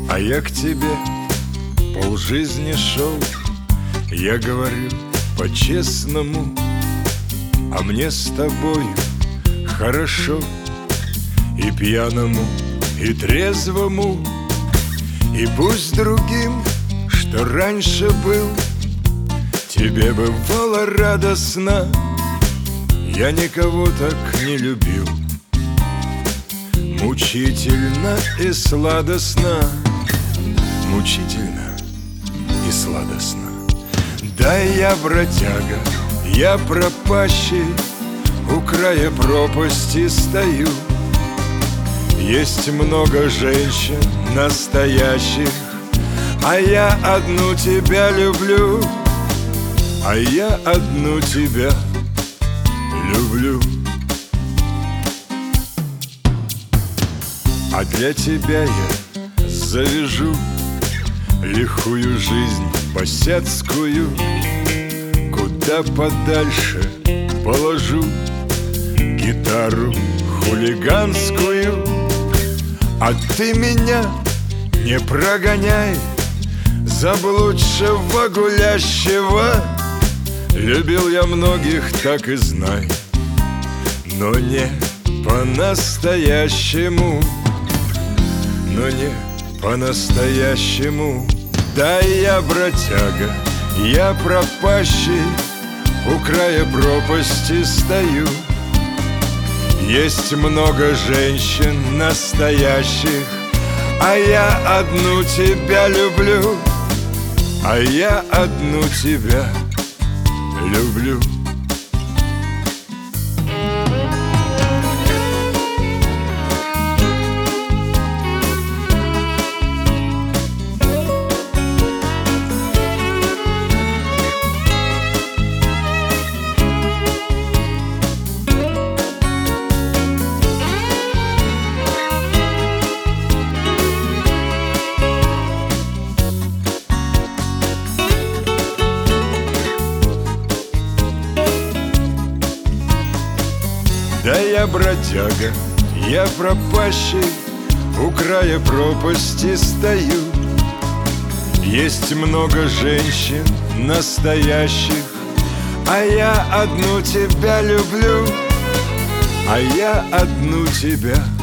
А я к тебе полжизни шел. Я говорю по-честному, а мне с тобою хорошо. И пьяному, и трезвому. И пусть другим, что раньше был, тебе бывало радостно. Я никого так не любил. Мучительно и сладостно. Мучительно и сладостно. Да, я бродяга, я пропащий, у края пропасти стою. Есть много женщин настоящих, а я одну тебя люблю. А я одну тебя люблю. А для тебя я завяжу лихую жизнь босяцкую, куда подальше положу гитару хулиганскую. А ты меня не прогоняй, заблудшего гулящего. Любил я многих, так и знай, но не по-настоящему. Но не по-настоящему. Да, я бродяга, я пропащий, у края пропасти стою. Есть много женщин настоящих, а я одну тебя люблю. А я одну тебя люблю. Да, я бродяга, я пропащий, у края пропасти стою. Есть много женщин настоящих, а я одну тебя люблю. А я одну тебя